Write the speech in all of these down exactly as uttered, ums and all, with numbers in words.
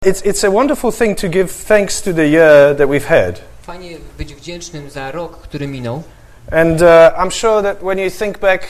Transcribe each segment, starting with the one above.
It's, it's a wonderful thing to give thanks to the year that we've had. Fajnie być wdzięcznym za rok, który minął. And uh, I'm sure that when you think back,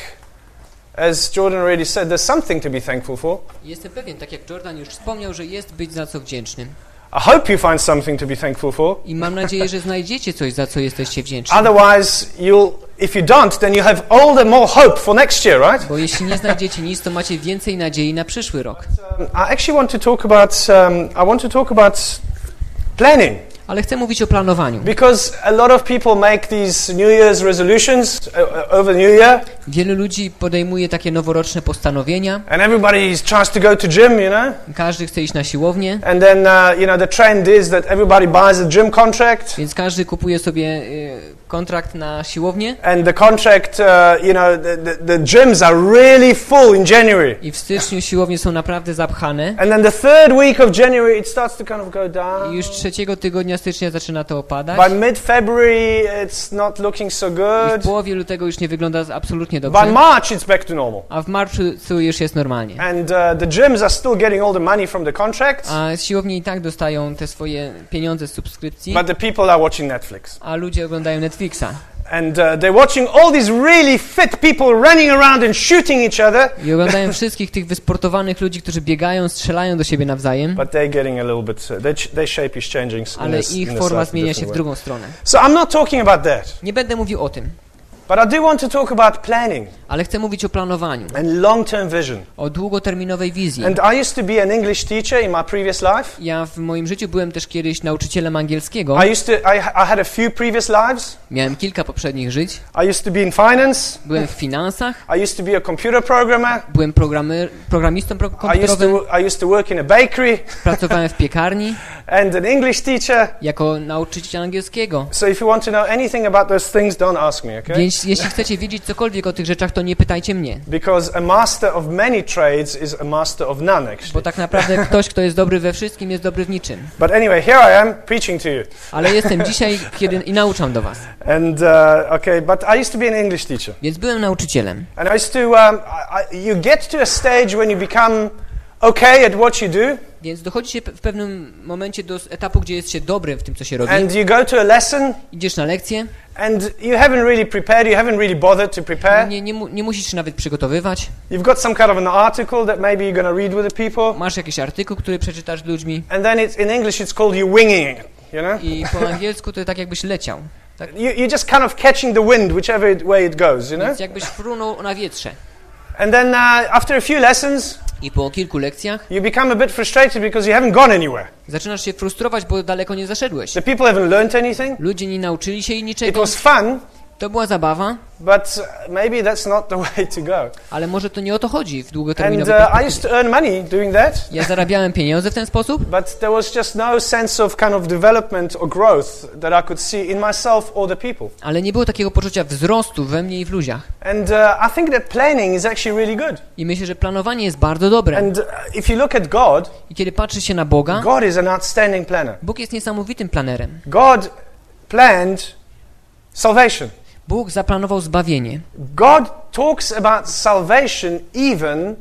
as Jordan already said, there's something to be thankful for. Jestem pewien, tak jak Jordan już wspomniał, że jest być za co wdzięcznym. I hope you find something to be thankful for. I mam nadzieję, że znajdziecie coś, za co jesteście wdzięczni. Otherwise, you'll, if you don't, then you have all the more hope for next year, right? Bo jeśli nie znajdziecie nic, to macie więcej nadziei na przyszły rok. Um, I actually want to talk about, um, I want to talk about planning. Ale chcę mówić o planowaniu. Because a lot of people make these New Year's resolutions uh, over New Year. Wielu ludzi podejmuje takie noworoczne postanowienia. And everybody tries to go to gym, you know. Każdy chce iść na siłownię. And then, uh, you know, the trend is that everybody buys a gym contract. Więc każdy kupuje sobie y, kontrakt na siłownię. And the contract, uh, you know, the, the, the gyms are really full in January. I w styczniu siłownie są naprawdę zapchane. And then the third week of January it starts to kind of go down. I już trzeciego tygodnia stycznia zaczyna to opadać. By mid-February it's not looking so I w good. połowie lutego już nie wygląda absolutnie By dobrze. March it's back to normal. A w marcu już jest normalnie. And uh, the gyms are still getting all the money from the contracts. A siłownie i tak dostają te swoje pieniądze z subskrypcji. But the people are watching Netflix. A ludzie oglądają Netflixa. And uh, they're watching all these really fit people running around and shooting each other. I oglądają wszystkich tych wysportowanych ludzi, którzy biegają, strzelają do siebie nawzajem. But they're getting a little bit, uh, their, their shape is changing. Ale ich forma zmienia się w drugą stronę. So I'm not talking about that. Nie będę mówił o tym. But I do want to talk about planning. Ale chcę mówić o planowaniu. And long-term vision. O długoterminowej wizji. And I used to be an English teacher in my previous life. Ja w moim życiu byłem też kiedyś nauczycielem angielskiego. I used to I, I had a few previous lives. Miałem kilka poprzednich żyć. I used to be in finance. Byłem w finansach. I used to be a computer programmer. Byłem programer, programistą pro, komputerowym. I used, to, I used to work in a bakery. Pracowałem w piekarni. And an English teacher. Jako nauczyciel angielskiego. So if you want to know anything about those things, don't ask me, okay? Więc jeśli chcecie wiedzieć cokolwiek o tych rzeczach, to nie pytajcie mnie. Because a master of many trades is a master of none, actually. Bo tak naprawdę ktoś, kto jest dobry we wszystkim, jest dobry w niczym. But anyway, here I am preaching to you. Ale jestem dzisiaj kiedy, i nauczam do was. And uh, okay, but I used to be an English teacher. Więc byłem nauczycielem. And I used to, um, I, I, you get to a stage when you become okay at what you do. Więc dochodzi się w pewnym momencie do etapu, gdzie jest się dobrym w tym, co się robi. And you go to a lesson. Idziesz na lekcję. And you haven't really prepared, you haven't really bothered to prepare. Nie, nie, nie musisz się nawet przygotowywać. You've got some kind of an article that maybe you're going to read with the people. Masz jakiś artykuł, który przeczytasz z ludźmi. And then it's, in English it's called you winging it, you know? I po angielsku to tak jakbyś leciał. Tak? You, you're just kind of catching the wind whichever way it goes, you know? Więc jakbyś frunął na wietrze. And then uh, after a few lessons, i po kilku lekcjach you become a bit frustrated because you haven't gone anywhere. Zaczynasz się frustrować, bo daleko nie zaszedłeś. The people haven't learned anything. Ludzie nie nauczyli się niczego. It was fun. To była zabawa. But maybe that's not the way to go. Ale może to nie o to chodzi w długoterminowej perspektywie. And uh, I used to earn money doing that. Ja zarabiałem pieniądze w ten sposób. But there was just no sense of kind of development or growth that I could see in myself or the people. Ale nie było takiego poczucia wzrostu we mnie i w ludziach. And uh, I think that planning is actually really good. I myślę, że planowanie jest bardzo dobre. And uh, if you look at God, I kiedy patrzy się na Boga, God is an outstanding planner. Bóg jest niesamowitym planerem. God planned salvation. Bóg zaplanował zbawienie. God talks about salvation even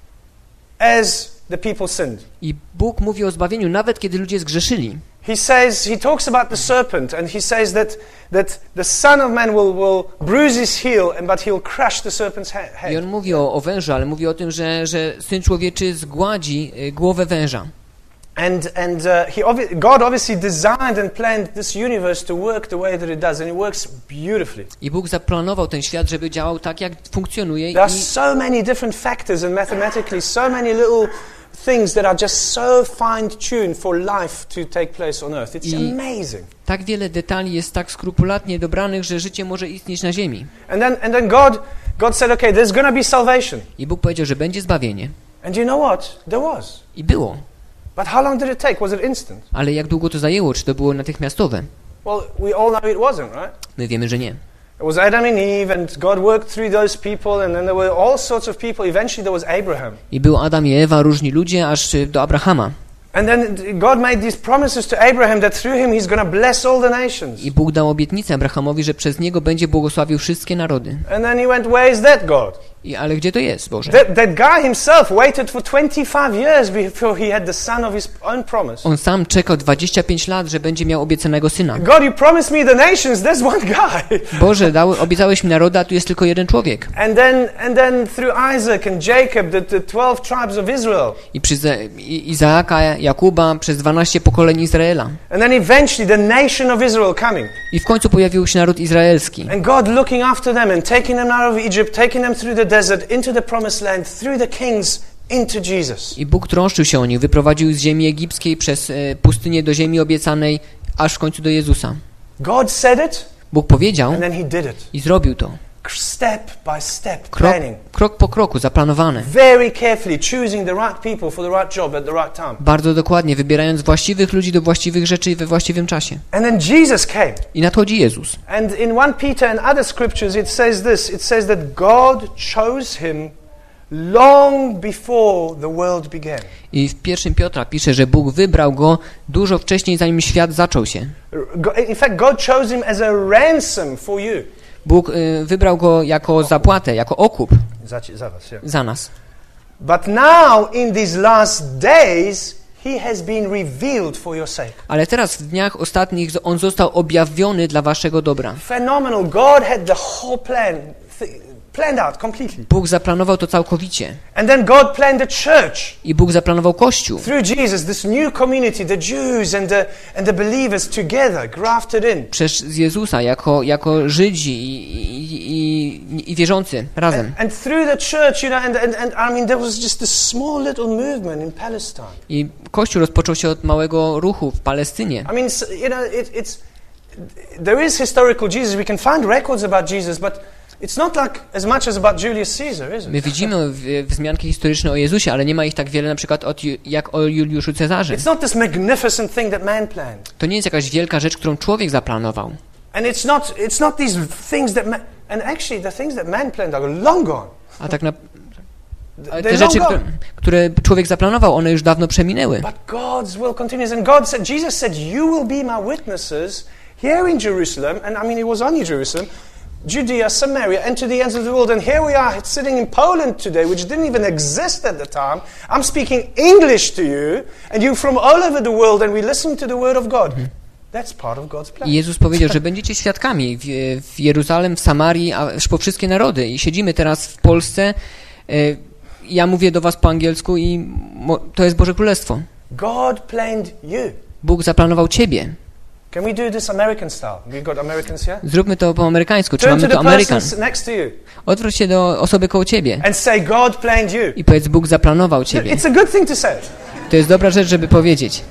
as the people sinned. I Bóg mówi o zbawieniu nawet kiedy ludzie zgrzeszyli. He says, he talks about the serpent and he says that that the Son of Man will will bruise his heel and but he'll crush the serpent's head. I on mówi o, o wężu, ale mówi o tym, że że Syn Człowieczy zgładzi y, głowę węża. And and uh, he obvi- God obviously designed and planned this universe to work the way that it does, and it works beautifully. I Bóg zaplanował ten świat, żeby działał tak, jak funkcjonuje. There are I so many different factors and mathematically so many little things that are just so fine-tuned for life to take place on earth. It's I amazing. Tak wiele detali jest tak skrupulatnie dobranych, że życie może istnieć na ziemi. And then and then God God said, okay, there's going to be salvation. I Bóg powiedział, że będzie zbawienie. And you know what? There was. I było. But how long did it take? Was it instant? Ale jak długo to zajęło? Czy to było natychmiastowe? Well, we all know it wasn't, right? My wiemy, że nie. It was Adam and Eve, and God worked through those people, and then there were all sorts of people. Eventually there was Abraham. I był Adam i Ewa, różni ludzie, aż do Abrahama. And then God made these promises to Abraham that through him he's going to bless all the nations. I Bóg dał obietnicę Abrahamowi, że przez niego będzie błogosławił wszystkie narody. And then he went, where is that, God? I, ale gdzie to jest, Boże? That, that guy himself waited for twenty-five years before he had the son of his own promise. On sam czekał dwadzieścia pięć lat, że będzie miał obiecanego syna. God, you promised me the nations, there's one guy. Boże, dał, obiecałeś mi naroda, a tu jest tylko jeden człowiek. And then, and then through Isaac and Jacob, the, the twelve tribes of Israel. I przez Izaaka, Jakuba, przez dwanaście pokoleń Izraela. And then eventually the nation of Israel coming. I w końcu pojawił się naród izraelski. And God looking after them and taking them out of Egypt, taking them through the desert, into the promised land, through the kings, into Jesus. I Bóg troszczył się o nich, wyprowadził z ziemi egipskiej przez e, pustynię do ziemi obiecanej, aż w końcu do Jezusa. God said it, Bóg powiedział and then he did it. i zrobił to. Step by step, Krok, planning. krok po kroku, zaplanowane. Very carefully choosing the right people for the right job at the right time. Bardzo dokładnie, wybierając właściwych ludzi do właściwych rzeczy we właściwym czasie. And then Jesus came. I nadchodzi Jezus. And in First Peter and other scriptures it says this, it says that God chose him long before the world began. I w pierwszym Piotra pisze, że Bóg wybrał go dużo wcześniej, zanim świat zaczął się. In fact, God chose him as a ransom for you. Bóg y, wybrał go jako zapłatę, jako okup Za, za was, yeah. za nas. But now in these last days he has been revealed for your sake. Ale teraz w dniach ostatnich on został objawiony dla waszego dobra. Phenomenal. God had the whole plan th- planned out completely. Bóg zaplanował to całkowicie. And then God planned the church. I Bóg zaplanował Kościół. Through Jesus, this new community, the Jews and the and the believers together, grafted in. Przez Jezusa jako, jako Żydzi i, i, i, i wierzący razem. And, and through the church, you know, and, and, and I mean, there was just this small little movement in Palestine. I Kościół rozpoczął się od małego ruchu w Palestynie. I mean, you know, it, it's there is historical Jesus. We can find records about Jesus, but it's not like as much as about Julius Caesar, is it? My widzimy w, wzmianki historyczne o Jezusie, ale nie ma ich tak wiele na przykład od, jak o Juliuszu Cezarze. It's not this magnificent thing that man planned. To nie jest jakaś wielka rzecz, którą człowiek zaplanował. And it's not it's not these things that man, and actually the things that man planned are long gone. A tak na ale te They're rzeczy, long które, gone. które człowiek zaplanował, one już dawno przeminęły. But God's will continues, and God said, Jesus said, "You will be my witnesses here in Jerusalem," and I mean it was only Jerusalem, Judea, Samaria, and to the ends of the world. And here we are sitting in Poland today, which didn't even exist at the time. I'm speaking English to you, and you from all over the world, and we listen to the word of God. That's part of God's plan. I Jezus powiedział, że będziecie świadkami w, w Jeruzalem, w Samarii, aż po wszystkie narody. I siedzimy teraz w Polsce. Ja mówię do was po angielsku i to jest Boże Królestwo. God planned you. Bóg zaplanował ciebie. Can we do this American style? We got Americans here? Zróbmy to po amerykańsku. Czy Turn mamy to tu the Amerykan? person next to you Odwróć się do osoby koło ciebie and say, God planned you. i powiedz, Bóg zaplanował ciebie. It's a good thing to say. To jest dobra rzecz, żeby powiedzieć.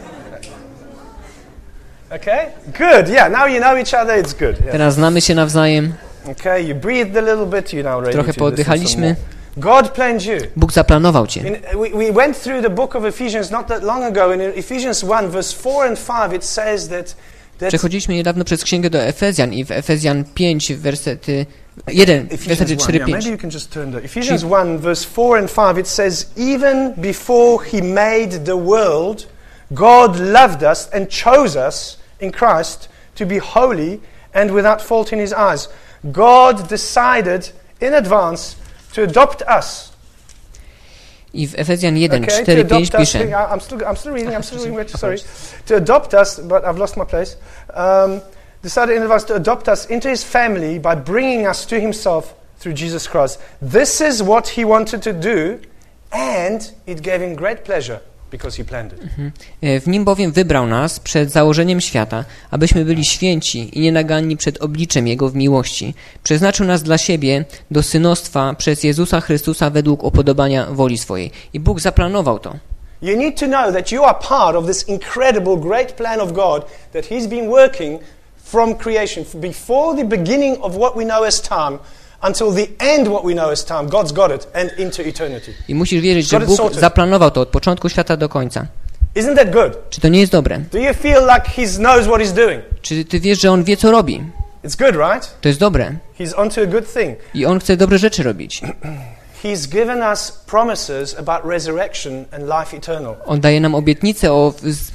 Okay? Good. Yeah, now you know each other, it's good. Yeah. Teraz znamy się nawzajem. Okay, you breathed a little bit, you now ready Trochę to listen some pooddychaliśmy. more. God planned you. Bóg zaplanował cię. In, we, we went through the book of Ephesians not that long ago, and in Ephesians one, verse four and five, it says that, that Przechodziliśmy niedawno przez księgę do Efezjan i w Efezjan pięć, wersety jeden, wersety cztery yeah, pięć. maybe you can just turn to Ephesians one, verse four and five, it says, even before he made the world, God loved us and chose us in Christ to be holy and without fault in his eyes. God decided in advance to adopt us. I w Efezjan jeden, Okay, cztery to pięć adopt us, pisze. I'm still, I'm still reading, I'm still reading, wait, sorry. To adopt us, but I've lost my place. Um, decided in advance to adopt us into his family by bringing us to himself through Jesus Christ. This is what he wanted to do, and it gave him great pleasure because he planned it. Mhm. W nim bowiem wybrał nas przed założeniem świata, abyśmy byli święci i nienaganni przed obliczem Jego w miłości. Przeznaczył nas dla siebie do synostwa przez Jezusa Chrystusa według upodobania woli swojej. I Bóg zaplanował to. You need to know that you are part of this incredible, great plan of God that he's been working from creation, before the beginning of what we know as time, until the end what we know as time. God's got it, and into eternity. I musisz wierzyć, że Got it Bóg sorted. zaplanował to od początku świata do końca. Isn't that good? Czy to nie jest dobre? Do you feel like he knows what he's doing? Czy ty wiesz, że On wie, co robi? It's good, right? To jest dobre. He's onto a good thing. I On chce dobre rzeczy robić. He's given us promises about resurrection and life eternal. On daje nam obietnicę o z-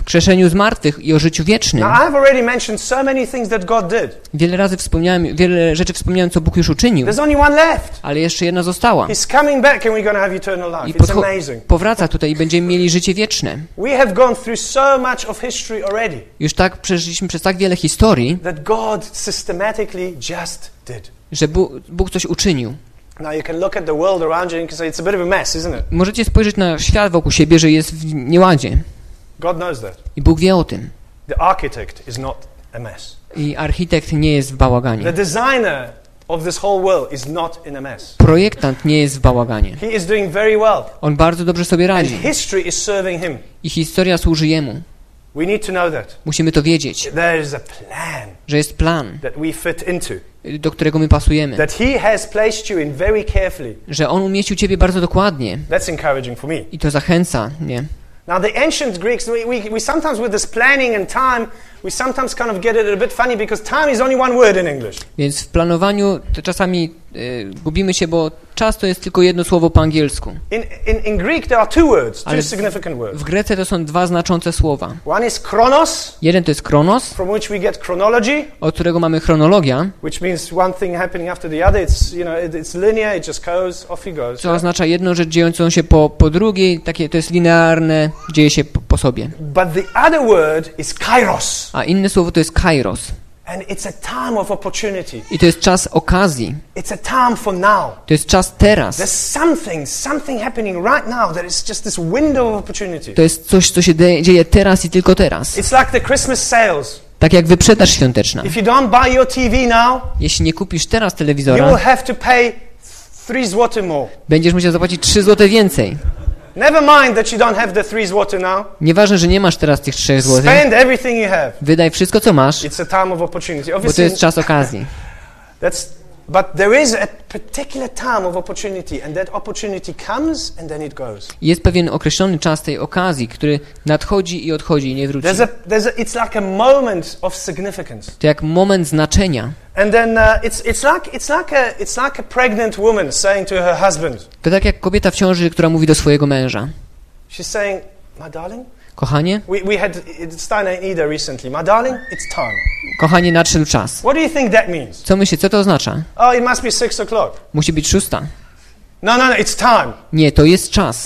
wskrzeszeniu z martwych i o życiu wiecznym. Now, I've already mentioned so many things that God did. Wiele razy wspomniałem, wiele rzeczy wspomniałem, co Bóg już uczynił, There's only one left. ale jeszcze jedna została. He's coming back and we're going to have eternal I life. It's podcho- amazing. powraca tutaj i będziemy mieli życie wieczne. We have gone through so much of history already Już tak przeżyliśmy przez tak wiele historii, that God systematically just did. że Bóg, Bóg coś uczynił. Now you can look at the world around you and you can say it's a bit of a mess, isn't it? Możecie spojrzeć na świat wokół siebie, że jest w nieładzie. God knows that. I Bóg wie o tym. The architect is not a mess. I architekt nie jest w bałaganie. The designer of this whole world is not in a mess. Projektant nie jest w bałaganie. He is doing very well. On bardzo dobrze sobie And radzi. history is serving him. I historia służy jemu. We need to know that. Musimy to wiedzieć, There is a plan że jest plan, that we fit into. do którego my pasujemy. That he has placed you in very carefully. Że On umieścił Ciebie bardzo dokładnie. That's encouraging for me. I to zachęca, nie? Now the ancient Greeks, we, we, we sometimes with this planning and time, we sometimes kind of get it a bit funny because time is only one word in English. Więc w planowaniu to czasami y, gubimy się, bo czas to jest tylko jedno słowo po angielsku. In, in, in Greek there are two words, two Ale significant words. W Grece to są dwa znaczące słowa. One is chronos, Jeden to jest chronos, from which we get chronology, od którego mamy chronologia, which means one thing happening after the other. It's, you know, it, it's linear, it just goes, off he goes. co oznacza jedną rzecz dziejącą się po, po drugiej, takie to jest linearne, dzieje się po, po sobie. But the other word is kairos, A inne słowo to jest kairos. and it's a time of opportunity. I to jest czas okazji. It's a time for now. To jest czas teraz. There's something, something happening right now that is just this window of opportunity. To jest coś, co się de- dzieje teraz i tylko teraz. It's like the Christmas sales. Tak jak wyprzedaż świąteczna. If you don't buy your T V now, Jeśli nie kupisz teraz you will telewizora, have to pay three złoty more. będziesz musiał zapłacić trzy złote więcej. Never mind that you don't have the three złoty now. Nieważne, że nie masz teraz tych trzech złotych. Spend everything you have. Wydaj wszystko, co masz, It's a time of opportunity. bo to Obviously, jest czas okazji. that's. But there is a particular time of opportunity, and that opportunity comes and then it goes. Jest pewien określony czas tej okazji, który nadchodzi i odchodzi i nie wróci. There's a, there's a, it's like a moment of significance, To jak moment znaczenia. and then uh, it's it's like it's like a it's like a pregnant woman saying to her husband. To tak jak kobieta w ciąży, która mówi do swojego męża. She's saying, "My darling, Kochanie, we we had Steiner and Ida recently. My darling, it's time." kochanie, nadszedł czas. What do you think that means? Co myślisz, co to oznacza? Oh, it must be six o'clock. Musi być szósta. No, no, no, it's time. Nie, to jest czas.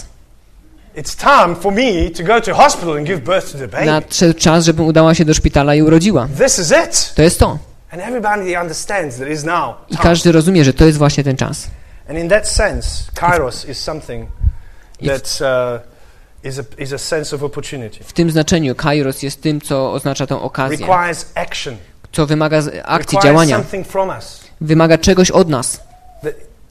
It's time for me to go to hospital and give birth to the baby. Nadszedł czas, żebym udała się do szpitala i urodziła. This is it. To jest to. And everybody understands that it's now I time. każdy rozumie, że to jest właśnie ten czas. And in that sense, kairos is something I w- that uh, is, a, is a sense of opportunity. W tym znaczeniu kairos jest tym, co oznacza tą okazję, Requires action. co wymaga z- akcji, Requires działania, something from us. wymaga czegoś od nas. The,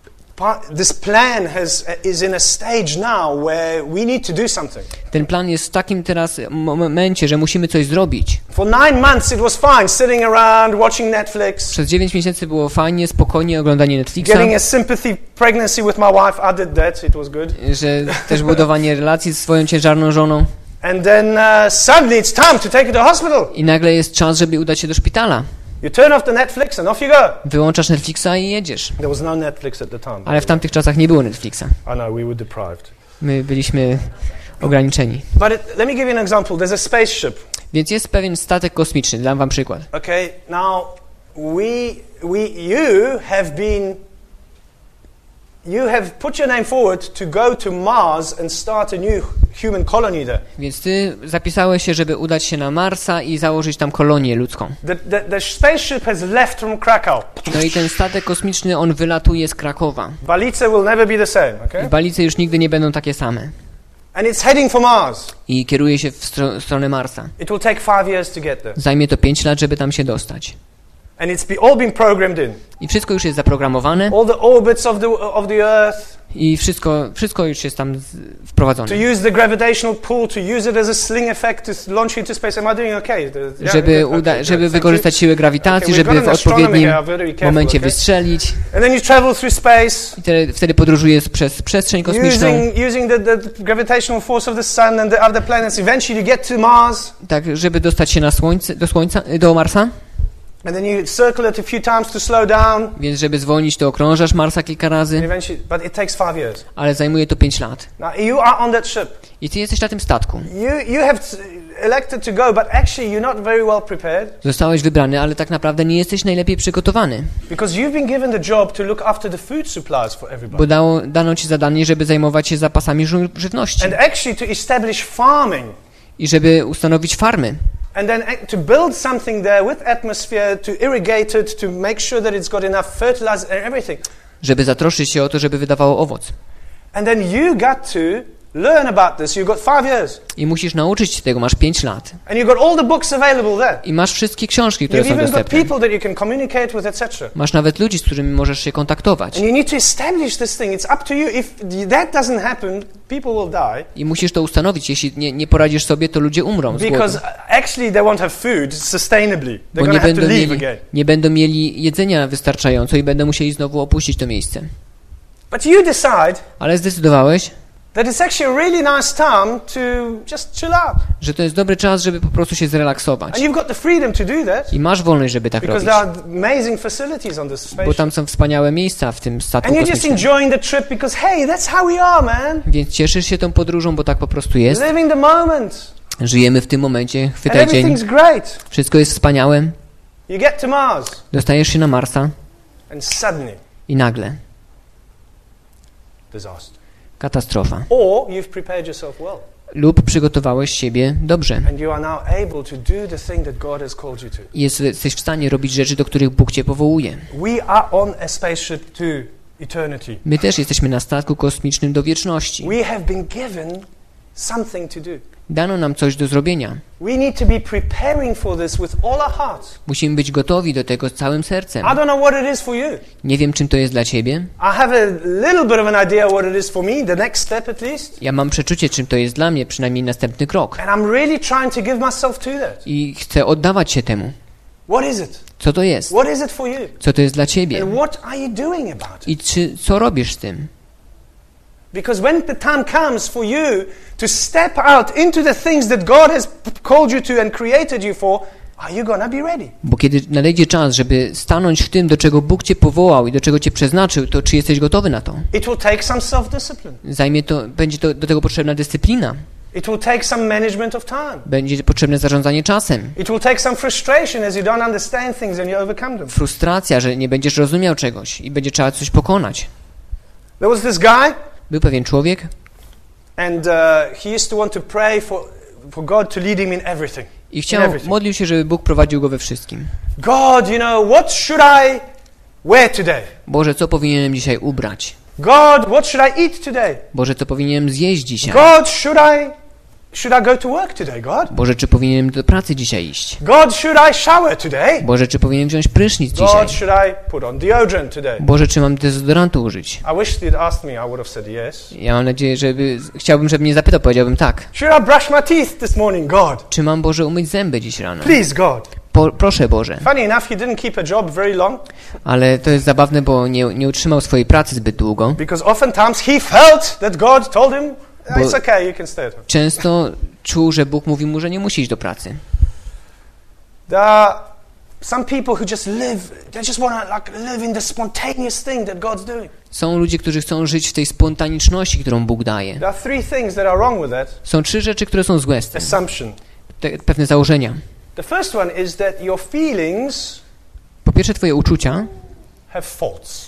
part, this plan has, is in a stage now where we need to do something. Ten plan jest w takim teraz momencie, że musimy coś zrobić. For nine months it was fine, sitting around, watching Netflix, Przez dziewięć miesięcy było fajnie, spokojnie oglądanie Netflixa, getting a sympathy pregnancy with my wife. I did that, it was good. że też budowanie relacji z swoją ciężarną żoną. And then uh, suddenly it's time to take her to hospital. I nagle jest czas, żeby udać się do szpitala. You turn off the Netflix and off you go. Wyłączasz Netflixa i jedziesz. There was no Netflix at the time. Ale w tamtych czasach nie było Netflixa. I know, we were deprived. My byliśmy ograniczeni. But it, let me give you an example. There's a spaceship. Więc jest pewien statek kosmiczny. Dam wam przykład. Okay, now we, we, you have been, you have put your name forward to go to Mars and start a new human colony there. Więc ty zapisałeś się, żeby udać się na Marsa i założyć tam kolonię ludzką. The, the, the spaceship has left from Krakow. No i ten statek kosmiczny, on wylatuje z Krakowa. Balice will never be the same, okay? Balice już nigdy nie będą takie same. And it's heading for Mars. I kieruje się w stro- stronę Marsa. It will take five years to get there. Zajmie to pięć lat, żeby tam się dostać. And it's be, all been programmed in. I wszystko już jest zaprogramowane All the orbits of the, of the Earth, i wszystko, wszystko już jest tam z- wprowadzone. to use the gravitational pull, to use it as a sling effect to launch into space. Am I doing okay? The- yeah, Żeby, good, uda- okay, żeby good, thank wykorzystać siłę grawitacji, Okay, we've żeby got w an astronomy odpowiednim here, very careful, momencie okay? wystrzelić. you. And then you travel through space, I te, wtedy podróżujesz przez przestrzeń kosmiczną, using, using the, the gravitational force of the sun and the other planets. Eventually you get to Mars. tak, żeby dostać się na słońce, do Słońca, do Marsa. And then you circle it a few times to slow down. Więc żeby zwolnić, to okrążasz Marsa kilka razy, Eventually, but it takes five years. ale zajmuje to pięć lat. Now you are on that ship. I ty jesteś na tym statku. You you have elected to go, but actually you're not very well prepared. Zostałeś wybrany, ale tak naprawdę nie jesteś najlepiej przygotowany. Because you've been given the job to look after the food supplies for everybody. Bo dało, dano ci zadanie, żeby zajmować się zapasami żu- żywności. And actually to establish farming. I żeby ustanowić farmy. And then to build something there with atmosphere, to irrigate it, to make sure that it's got enough fertilizer and everything. Żeby zatroszczyć się o to, żeby wydawało owoc. And then you got to learn about this. You've got five years. I musisz nauczyć się tego, masz pięć lat. And you've got all the books available there. I masz wszystkie książki, które You've są even got dostępne. people that you can communicate with, et cetera. Masz nawet ludzi, z którymi możesz się kontaktować. And you need to establish this thing. It's up to you. If that doesn't happen, people will die. I musisz to ustanowić. Jeśli nie, nie poradzisz sobie, to ludzie umrą z głodu. Because actually they won't have food sustainably. They're Bo going nie to have to będą, leave mieli, again. nie będą mieli jedzenia wystarczająco i będą musieli znowu opuścić to miejsce. But you decide Ale zdecydowałeś, that it's actually a really nice time to just chill out. że to jest dobry czas, żeby po prostu się zrelaksować. And you've got the freedom to do that. I masz wolność, żeby tak Because robić. there are amazing facilities on this Bo spaceship. tam są wspaniałe miejsca w tym statku And you're just kosmicznym. enjoying the trip because, hey, that's how we are, man. Więc cieszysz się tą podróżą, bo tak po prostu jest. Living the moment. Żyjemy w tym momencie, And chwytaj dzień. everything's great. Wszystko jest wspaniałe. You get to Mars. Dostajesz się na Marsa And suddenly, i nagle disaster. katastrofa. Or you've prepared yourself well. Lub przygotowałeś siebie dobrze. And you are now able to do the thing that God has called you to. I jest, jesteś w stanie robić rzeczy, do których Bóg cię powołuje. We are on a spaceship to eternity. My też jesteśmy na statku kosmicznym do wieczności. We have been given something to do. Dano nam coś do zrobienia. We need to be preparing for this with all our hearts. Musimy być gotowi do tego z całym sercem. I don't know what it is for you. Nie wiem, czym to jest dla ciebie. I have a little bit of an idea what it is for me, the next step at least. Ja mam przeczucie, czym to jest dla mnie, przynajmniej następny krok. And I'm really trying to give myself to that. I chcę oddawać się temu. What is it? Co to jest? What is it for you? Co to jest dla ciebie? And what are you doing about it? I czy, co robisz z tym? Because when the time comes for you to step out into the things that God has called you to and created you for, are you gonna be ready? Bo kiedy nadejdzie czas, żeby stanąć w tym, do czego Bóg cię powołał i do czego cię przeznaczył, to czy jesteś gotowy na to? It will take some self-discipline. Zajmie to, będzie to, do tego potrzebna dyscyplina. It will take some management of time. Będzie potrzebne zarządzanie czasem. It will take some frustration as you don't understand things and you overcome them. Frustracja, że nie będziesz rozumiał czegoś i będzie trzeba coś pokonać. There was this guy, Był pewien człowiek and uh, he used to want to pray for, for God to lead him in everything. i In chciał, everything. modlił się, żeby Bóg prowadził go we wszystkim. God, you know, what should I wear today? Boże, co powinienem dzisiaj ubrać? God, what should I eat today? Boże, co powinienem zjeść dzisiaj? God, should I should I go to work today, God? Boże, czy powinienem do pracy dzisiaj iść? God, should I shower today? Boże, czy powinienem wziąć prysznic God, dzisiaj? should I put on deodorant today? Boże, czy mam dezodorantu użyć? I wish you'd asked me, I would have said yes. Ja mam nadzieję, żeby... Chciałbym, żeby mnie zapytał, powiedziałbym tak. Should I brush my teeth this morning, God? Czy mam, Boże, umyć zęby dziś rano? Please, God. Po, proszę, Boże. Funny enough, he didn't keep a job very long Ale to jest zabawne, bo nie, nie utrzymał swojej pracy zbyt długo. because oftentimes he felt that God told him, Bo- it's okay, you can stay at home. Często czuł, że Bóg mówi mu, że nie musi iść do pracy. There are some people who just live, they just want to like live in the spontaneous thing that God's doing. Są ludzie, którzy chcą żyć w tej spontaniczności, którą Bóg daje. There are three things that are wrong with that Są trzy rzeczy, które są złe z tym. assumption. Te, pewne założenia. The first one is that your feelings Po pierwsze, twoje uczucia have faults.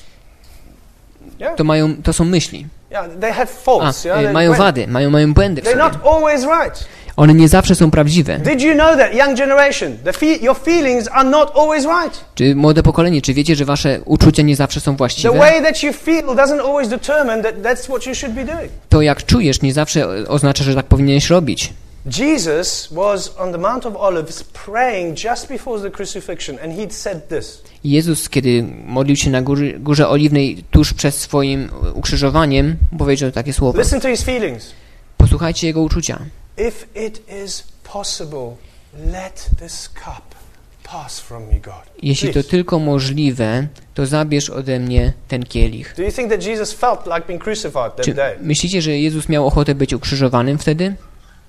Yeah, to, mają, to są myśli. yeah, they have A, faults. Yeah, e, They- mają when- wady, mają, mają błędy w They're sobie. not always right. One nie zawsze są prawdziwe. Did you know that, young generation? The fe- your feelings are not always right. Czy młode pokolenie, czy wiecie, że wasze uczucia nie zawsze są The właściwe? way that you feel doesn't always determine that that's what you should be doing. To jak czujesz nie zawsze oznacza, że tak powinieneś robić. Jesus was on the Mount of Olives praying just before the crucifixion, and he'd said this. Jezus, kiedy modlił się na górze, górze Oliwnej tuż przed swoim ukrzyżowaniem, powiedział takie słowa. Listen to his feelings. Posłuchajcie jego uczucia. If it is possible, let this cup pass from me, God. Jeśli to Please. tylko możliwe, to zabierz ode mnie ten kielich. Do you think that Jesus felt like being crucified that Czy day? myślicie, że Jezus miał ochotę być ukrzyżowanym wtedy?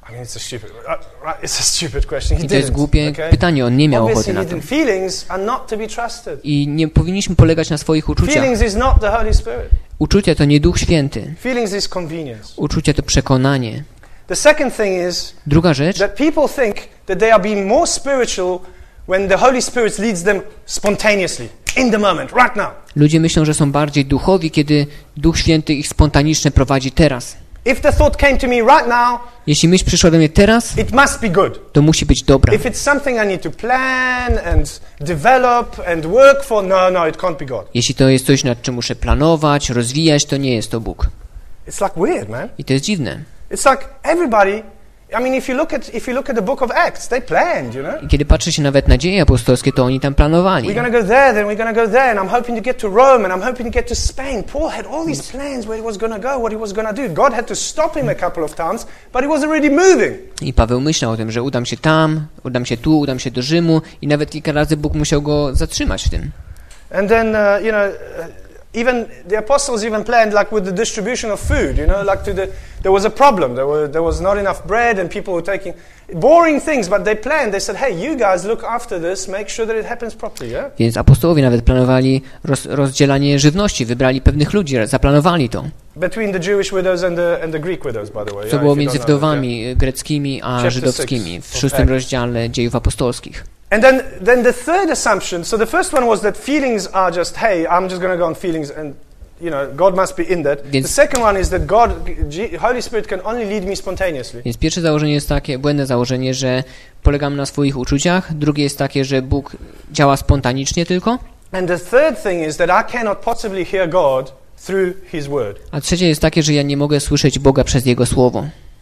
I mean, it's a stupid, it's a stupid question. He I to jest didn't, głupie okay? pytanie, on nie miał ochoty Obviously na he to. didn't. Feelings are not to be trusted. I nie powinniśmy polegać na swoich uczuciach. Feelings is not the Holy Spirit. Uczucia to nie Duch Święty. Feelings is convenience. Uczucia to przekonanie. The second thing is Druga rzecz, that people think that they are being more spiritual when the Holy Spirit leads them spontaneously, in the moment, right now. ludzie myślą, że są bardziej duchowi, kiedy Duch Święty ich spontanicznie prowadzi teraz. If the thought came to me right now, Jeśli myśl przyszła do mnie teraz, it must be good. to musi być dobra. If it's something I need to plan and develop and work for, no, no, it can't be God. Jeśli to jest coś, nad czym muszę planować, rozwijać, to nie jest to Bóg. It's like weird, man. I to jest dziwne. It's like everybody, I mean, if you look at if you look at the book of Acts, they planned, you know. I kiedy patrzy się nawet na dzieje apostolskie, to oni tam planowali. We're going to go there, then we're going to go there, and I'm hoping to get to Rome, and I'm hoping to get to Spain. Paul had all these plans where he was going to go, what he was going to do. God had to stop him a couple of times, but he was already moving. I Paweł myślał o tym, że udam się tam, udam się tu, udam się do Rzymu i nawet kilka razy Bóg musiał go zatrzymać w tym. And then, uh, you know, uh, even the apostles even planned like with the distribution of food, you know, like to the, there was a problem. There were there was not enough bread and people were taking boring things, but they planned. They said, "Hey, you guys look after this, make sure that it happens properly." Yeah? Więc apostołowie nawet planowali roz, rozdzielanie żywności, wybrali pewnych ludzi, zaplanowali to. Between the Jewish widows and the and the Greek widows, by the way. Co yeah, było if you między don't know that, wdowami yeah. greckimi a Chapter żydowskimi six w of szóstym Acts. rozdziale dziejów apostolskich. And then then the third assumption, so the first one was that feelings are just, hey, I'm just going to go on feelings and you know, God must be in that. Więc- The second one is that God, G- Holy Spirit can only lead me spontaneously. Więc pierwsze założenie jest takie, błędne założenie, że polegamy na swoich uczuciach. Drugie jest takie, że Bóg działa spontanicznie tylko. And the third thing is that I cannot possibly hear God through His Word. A trzecie jest takie, że ja nie mogę słyszeć Boga przez Jego Słowo.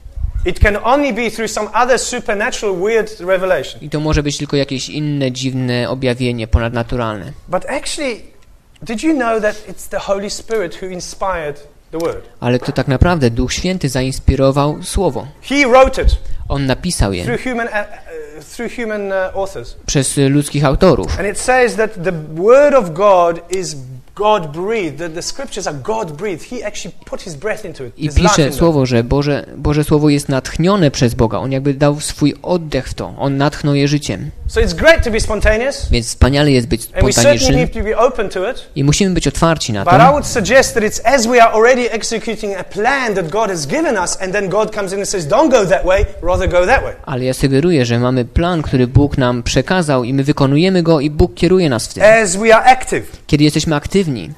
It can only be through some other supernatural weird revelation. I to może być tylko jakieś inne, dziwne objawienie ponadnaturalne. But actually, did you know that it's the Holy Spirit who inspired the Word? Ale to tak naprawdę Duch Święty zainspirował Słowo. He wrote it On napisał je through human, uh, uh, through human uh, authors. przez ludzkich autorów. And it says that the Word of God is God-breathed. The, the Scriptures are God-breathed. He actually put His breath into it. I His life pisze in them. Słowo, że Boże, Boże Słowo jest natchnione przez Boga. On jakby dał swój oddech w to. On natchnął je życiem. So it's great to be spontaneous, Więc wspaniale jest być and we certainly spontanicznym need to be open to it. i musimy być otwarci na But I to. would suggest that it's as we are already executing a plan that God has given us, and then God comes in and says, don't go that way, rather go that way. Ale ja sugeruję, że mamy plan, który Bóg nam przekazał i my wykonujemy go i Bóg kieruje nas w tym. As we are active. Kiedy jesteśmy aktywni.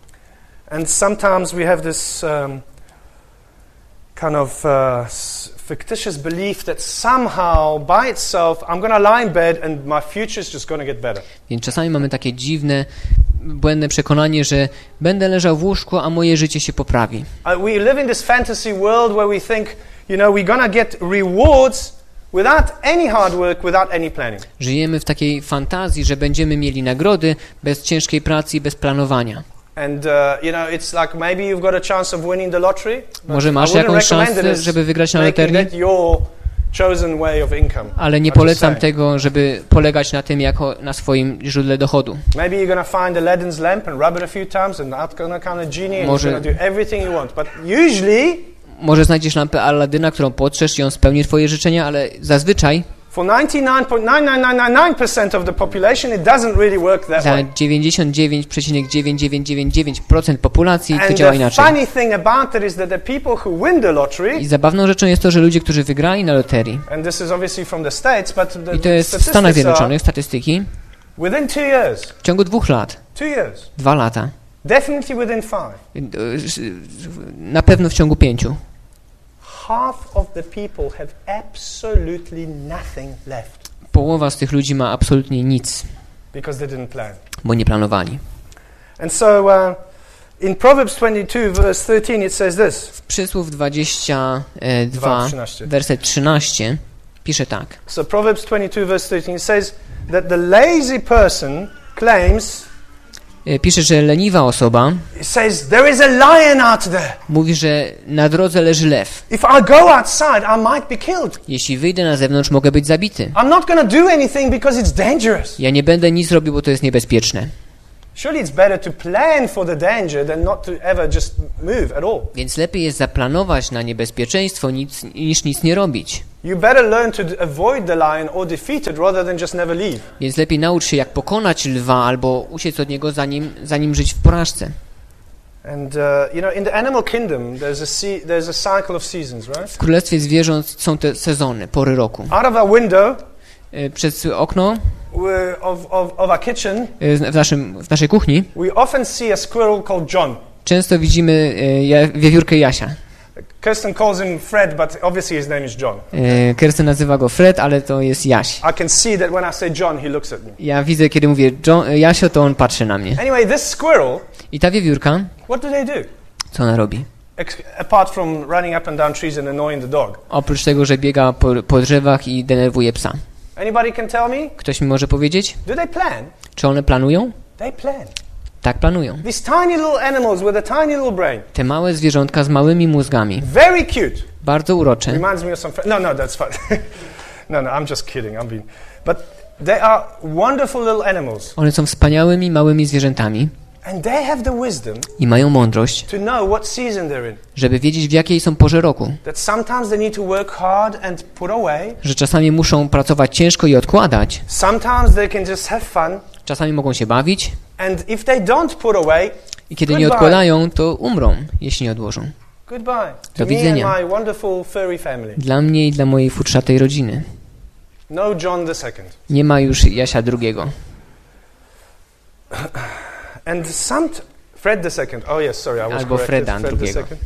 And sometimes we have this um, kind of uh, s- fictitious belief that somehow by itself I'm going to lie in bed and my future is just going to get better. Więc czasami mamy takie dziwne, błędne przekonanie, że będę leżał w łóżku, a moje życie się poprawi. Uh, we live in this fantasy world where we think, you know, we're going to get rewards without any hard work, without any planning. Żyjemy w takiej fantazji, że będziemy mieli nagrody bez ciężkiej pracy i bez planowania. And, uh, you know, it's like maybe you've got a chance of winning the lottery. but Może I masz wouldn't jakąś recommend it szansę, as żeby wygrać na making loterii, that your chosen way of income. ale nie I'm just polecam saying. tego, żeby polegać na tym jako na swoim źródle dochodu. Maybe you're going to find Aladdin's lamp and rub it a few times and out going to come a genie and Może- you're going to do everything you want. But usually, Może znajdziesz lampę Aladyna, którą potrzesz i on spełni twoje życzenia, ale zazwyczaj for ninety-nine point nine nine nine nine nine percent of the population, it doesn't really work that dla way. dziewięćdziesiąt dziewięć przecinek dziewięć dziewięć dziewięć dziewięć procent populacji to And działa the inaczej. funny thing about it is that the people who win the lottery, I zabawną rzeczą jest to, że ludzie, którzy wygrali na loterii, and this is obviously from the States, but the i to jest w Stanach statistics are, Zjednoczonych, statystyki, within two years, w ciągu dwóch lat, two years, dwa lata, definitely within five, na pewno w ciągu pięciu, half of the people have absolutely nothing left połowa z tych ludzi ma absolutnie nic, because they didn't plan. bo nie planowali. And so uh, in Proverbs twenty-two, verse thirteen, it says this. W Przysłów dwadzieścia dwa, Dwa, trzynaście. werset trzynaście pisze tak. So Proverbs twenty-two, verse thirteen, it says that the lazy person claims, E, Pisze, że leniwa osoba it says, there is a lion out there. mówi, że na drodze leży lew. If I go outside, I might be killed. Jeśli wyjdę na zewnątrz, mogę być zabity. I'm not going to do anything because it's dangerous. Ja nie będę nic robił, bo to jest niebezpieczne. Surely it's better to plan for the danger than not to ever just move at all. Więc lepiej jest zaplanować na niebezpieczeństwo nic, niż nic nie robić. You better learn to avoid the lion or defeat it rather than just never leave. Więc lepiej naucz się, jak pokonać lwa albo uciec od niego, zanim, zanim żyć w porażce. And uh, you know, in the animal kingdom, there's a se- there's a cycle of seasons, right? W królestwie zwierząt są te sezony, pory roku. Out of our window, E, Przez okno we're- of, of, of our kitchen, e, w, naszym, w naszej kuchni we often see a squirrel called John. często widzimy e, ja- wiewiórkę Jasia. Kirsten calls him Fred, but obviously his name is John. E, Kirsten nazywa go Fred, ale to jest Jaś. I can see that when I say John, he looks at me. Ja widzę, kiedy mówię John, Jasio, to on patrzy na mnie. Anyway, this squirrel, I ta wiewiórka, what do they do? co ona robi? Ex- apart from running up and down trees and annoying the dog. Oprócz tego, że biega po, po drzewach i denerwuje psa. Anybody can tell me? Ktoś mi może powiedzieć, Do they plan? czy one planują? They plan. Tak, planują. These tiny little animals with a tiny little brain. Te małe zwierzątka z małymi mózgami. Very cute. Bardzo urocze. Reminds me of some... Fr- no, no, that's fine. no, no, I'm just kidding. I'm being... But they are wonderful little animals. One są wspaniałymi, małymi zwierzętami And they have the wisdom i mają mądrość, to know what season they're in. żeby wiedzieć, w jakiej są porze roku. That sometimes they need to work hard and put away. Że czasami muszą pracować ciężko i odkładać. Sometimes they can just have fun. Czasami mogą się bawić. And if they don't put away, I kiedy nie goodbye. odkładają, to umrą, jeśli nie odłożą. Goodbye. Do To me widzenia. and my wonderful furry family. Dla mnie i dla mojej futrzatej rodziny. No John the second. Nie ma już Jasia drugiego. And some t- Fred the second. Oh yes, sorry, I was Albo corrected. Freda Fred the drugiego. second.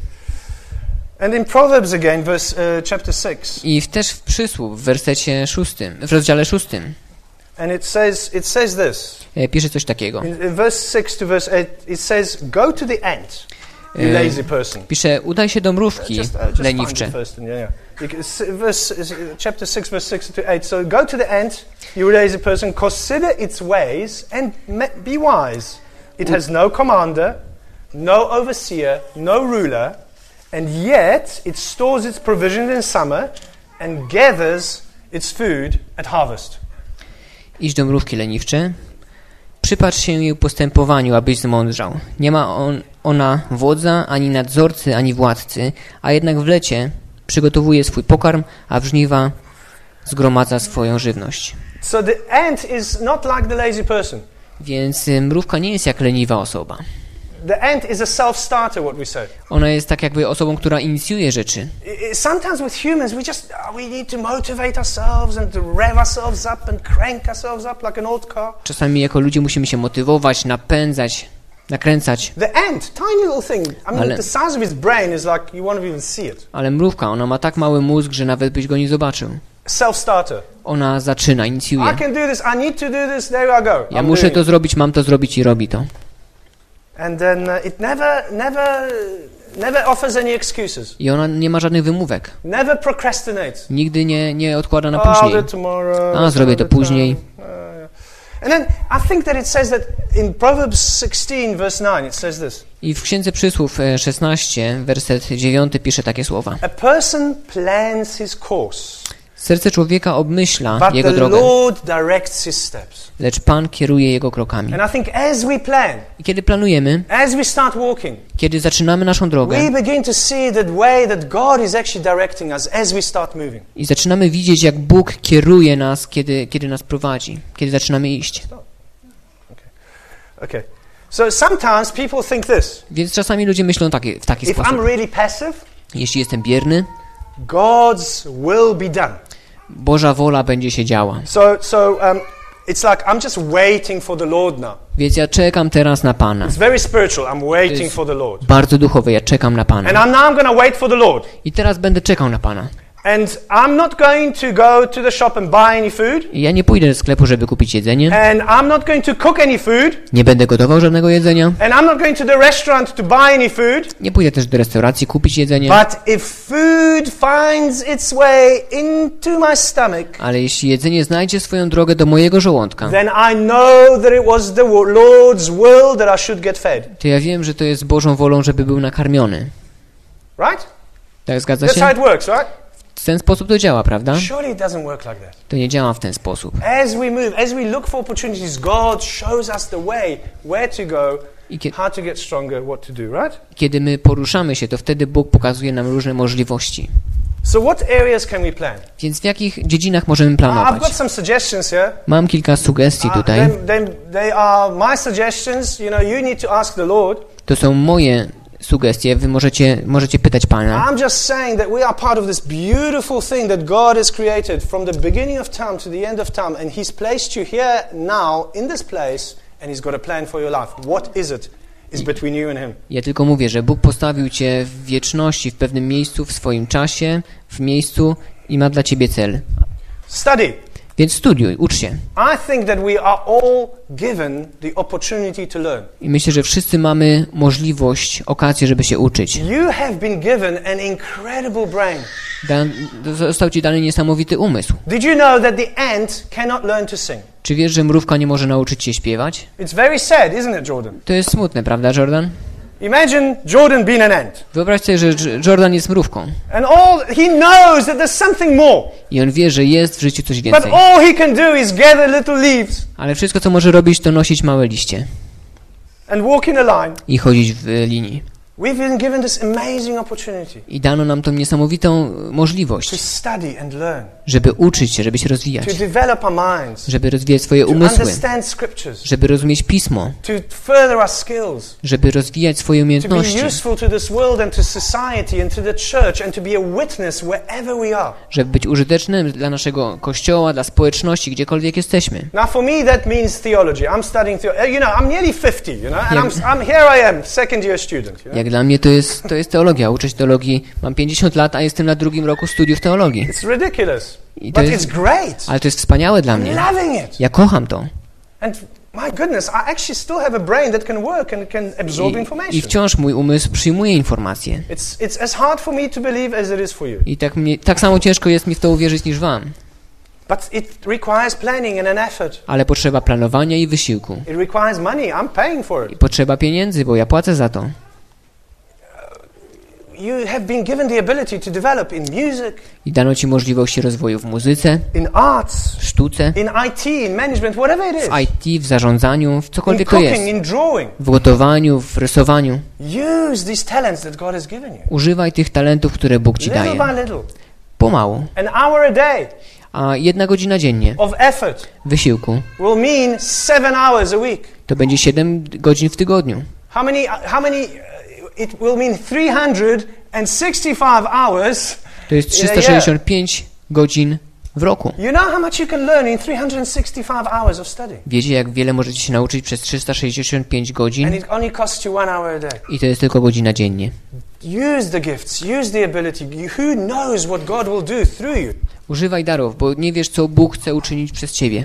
And in Proverbs again, verse uh, chapter six. I w- też w przysłów, w wersecie szóstym, w rozdziale szóstym, And it says it says this. e, pisze coś takiego. In, in verse six to verse eight, it says, "Go to the ant, you E, lazy person." Pisze, udaj się do mrówki, Just, uh, just find leniwcze. it first, and yeah, yeah. You can- s- verse, uh, chapter six, verse six to eight. So go to the ant, you lazy person. Consider its ways and ma- be wise. It has no commander, no overseer, no ruler, and yet it stores its provisions in summer and gathers its food at harvest. Idź do mrówki leniwcze, przypatrz się jej postępowaniu, abyś zmądrzał. Nie ma on, ona wodza, ani nadzorcy, ani władcy, a jednak w lecie przygotowuje swój pokarm, a w żniwa zgromadza swoją żywność. So the ant is not like the lazy person. Więc y, mrówka nie jest jak leniwa osoba. The ant is a self-starter, what we say. Ona jest tak jakby osobą, która inicjuje rzeczy. I- I- Sometimes with humans, we just uh, we need to motivate ourselves and to rev ourselves up and crank ourselves up like an old car. Czasami jako ludzie musimy się motywować, napędzać, nakręcać. The ant, tiny little thing. I mean, Ale- the size of his brain is like you won't even see it. Ale mrówka, ona ma tak mały mózg, że nawet byś go nie zobaczył. Self-starter. Ona zaczyna, inicjuje. I can do this. I need to do this. There I go. Ja I'm muszę doing to it. zrobić, mam to zrobić i robi to. And then uh, it never, never, never offers any excuses. I ona nie ma żadnych wymówek. Never procrastinates. Nigdy nie, nie odkłada na Oh, I'll do później. it tomorrow. A, zrobię to another time. później. Uh, yeah. And then I think that it says that in Proverbs sixteen, verse nine, it says this. I w Księdze Przysłów e, szesnaście, werset dziewiąty pisze takie słowa. A person plans his course, Serce człowieka obmyśla but jego the drogę, Lord directs his steps. lecz Pan kieruje jego krokami. And I think as we plan, I kiedy planujemy, as we start walking, kiedy zaczynamy naszą drogę we begin to see that way that God is actually directing us as we start moving. i zaczynamy widzieć, jak Bóg kieruje nas, kiedy, kiedy nas prowadzi, kiedy zaczynamy iść. Okay. So sometimes people think this. Więc czasami ludzie myślą taki, w taki If sposób. I'm really passive, Jeśli jestem bierny, God's will be done. Boża wola będzie się działa. So, so um, it's like I'm just waiting for the Lord now. Więc ja czekam teraz na Pana. It's very spiritual. I'm waiting jest- for the Lord. Bardzo duchowe, ja czekam na And Pana. I'm now going to wait for the Lord. I teraz będę czekał na Pana. And I'm not going to go to the shop and buy any food. I ja nie pójdę do sklepu, żeby kupić jedzenie. And I'm not going to cook any food. Nie będę gotował żadnego jedzenia. And I'm not going to the restaurant to buy any food. Nie pójdę też do restauracji kupić jedzenie. But if food finds its way into my stomach, Ale jeśli jedzenie znajdzie swoją drogę do mojego żołądka, then I know that it was the Lord's will that I should get fed. to ja wiem, że to jest Bożą wolą, żeby był nakarmiony. Right? Tak, zgadza That's how się? it works, right? W ten sposób to działa, prawda? Surely it doesn't work like that. To nie działa w ten sposób. As we move, as we look for opportunities, God shows us the way, where to go, I kie- how to get stronger, what to do, right? kiedy my poruszamy się, to wtedy Bóg pokazuje nam różne możliwości. So what areas can we plan? Więc w jakich dziedzinach możemy I've planować? got some suggestions here. Mam kilka sugestii Uh, tutaj. they, they, they are my suggestions. You know, you need to ask the Lord. To są moje sugestie. Wy możecie, możecie pytać Pana. I'm just saying that we are part of this beautiful thing that God has created from the beginning of time to the end of time, and He's placed you here now in this place, and He's got a plan for your life. What is it? Is between you and Him. Ja tylko mówię, że Bóg postawił Cię w wieczności, w pewnym miejscu, w swoim czasie, w miejscu i ma dla Ciebie cel. Study. Więc studiuj, ucz się. I think that we are all given the opportunity to learn. I myślę, że wszyscy mamy możliwość, okazję, żeby się uczyć. You have been given an incredible brain. Dan, został Ci dany niesamowity umysł. Did you know that the ant cannot learn to sing? Czy wiesz, że mrówka nie może nauczyć się śpiewać? It's very sad, isn't it, Jordan? To jest smutne, prawda, Jordan? Imagine Jordan being an ant. Wyobraź sobie, że J- Jordan jest mrówką. And all he knows that there's something more. I on wie, że jest w życiu coś But więcej. all he can do is gather little leaves Ale wszystko, co może robić, to nosić małe liście and walk in a line. i chodzić w linii. We've been given this amazing opportunity I dano nam tą niesamowitą możliwość, to study and learn, żeby uczyć się, żeby się rozwijać, to develop our minds, żeby rozwijać swoje to umysły, understand scriptures, żeby rozumieć Pismo, to further our skills, żeby rozwijać swoje to be umiejętności, useful to this world and to society and to the church and to be a witness wherever we are. żeby być użytecznym dla naszego kościoła, dla społeczności, gdziekolwiek jesteśmy. Now for me that means theology. I'm studying theology. You know, I'm nearly fifty, you know, and Jak- I'm, I'm here I am, second year student, you know. Jak dla mnie to jest, to jest teologia. Uczę się teologii. Mam pięćdziesiąt lat, a jestem na drugim roku studiów teologii. It's ridiculous. I to But jest, it's great. ale to jest wspaniałe dla I'm mnie. loving it. Ja kocham to. And my goodness, I actually still have a brain that can work and can absorb I, I information. wciąż mój umysł przyjmuje informacje. It's, it's as hard for me to believe as it is for you. I tak, mnie, tak samo ciężko jest mi w to uwierzyć niż wam. But it requires planning and an effort. Ale potrzeba planowania i wysiłku. It requires money. I'm paying for I it. potrzeba pieniędzy, bo ja płacę za to. You have been given the ability to develop in music, I dano ci możliwości rozwoju w muzyce, in arts, w sztuce, in I T, in management, whatever it is. w I T, w zarządzaniu, w In cokolwiek to cooking, jest. in drawing. W gotowaniu, w rysowaniu. Use these talents that God has given you. Używaj tych talentów, które Bóg ci Little daje. by little. Pomału. An hour a day A jedna godzina dziennie of effort wysiłku will mean seven hours a week. to będzie siedem godzin w tygodniu. How many, how many, uh, it will mean three hundred sixty-five hours. To jest trzysta sześćdziesiąt pięć godzin w roku. You know how much you can learn in three hundred sixty-five hours of study? Wiecie, jak wiele możecie się nauczyć przez trzysta sześćdziesiąt pięć And godzin it only costs you one hour a day. i to jest tylko godzina dziennie. Use the gifts, use the ability. Who knows what God will do through you? Używaj darów, bo nie wiesz, co Bóg chce uczynić przez ciebie.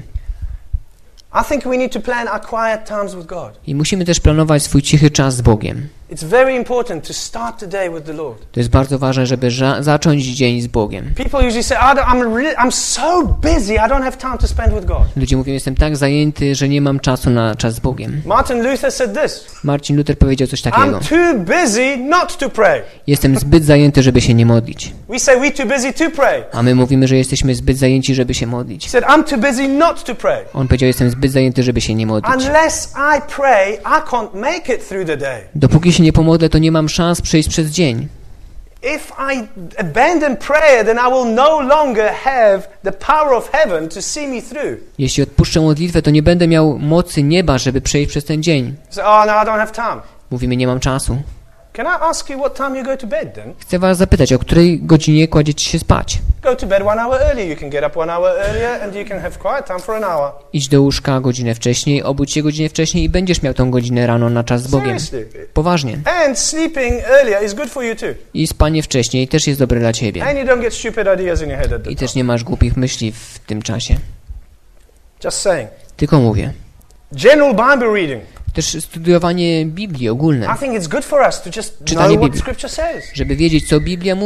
I think we need to plan our quiet times with God. I musimy też planować swój cichy czas z Bogiem. It's very important to start the day with the Lord. To jest bardzo ważne, żeby ża- zacząć dzień z Bogiem. People usually say, I don't, I'm, really, I'm so busy, I don't have time to spend with God. Ludzie mówią, jestem tak zajęty, że nie mam czasu na czas z Bogiem. Martin Luther said this, Marcin Luther powiedział coś takiego. I'm too busy not to pray. Jestem zbyt zajęty, żeby się nie modlić. We say we're too busy to pray. A my mówimy, że jesteśmy zbyt zajęci, żeby się He modlić. said, I'm too busy not to pray. On powiedział, jestem zbyt zajęty, żeby się nie modlić. Unless I pray, I can't make it through the day. Dopóki się nie pomodlę, to nie mam szans przejść przez dzień. If I abandon prayer, then I will no longer have the power of heaven to see me through. Jeśli odpuszczę modlitwę, to nie będę miał mocy nieba, żeby przejść przez ten dzień. So, oh no, I don't have time. Mówimy, nie mam czasu. Can I ask you what time you go to bed then? Chcę was zapytać, o której godzinie kładziecie się spać? Go to bed one hour earlier. You can get up one hour earlier and you can have quiet time for an hour. Idź do łóżka godzinę wcześniej, obudź się godzinę wcześniej i będziesz miał tą godzinę rano na czas z Bogiem. Seriously. Poważnie. And sleeping earlier is good for you too. I spanie wcześniej też jest dobre dla ciebie. And you don't get stupid ideas in your head at the I time. też nie masz głupich myśli w tym czasie. Just saying. Tylko mówię. General Bible reading. Też studiowanie Biblii ogólne, I think it's good for us to just Czytanie know what Biblii. Scripture says. żeby wiedzieć, co Biblia mówi.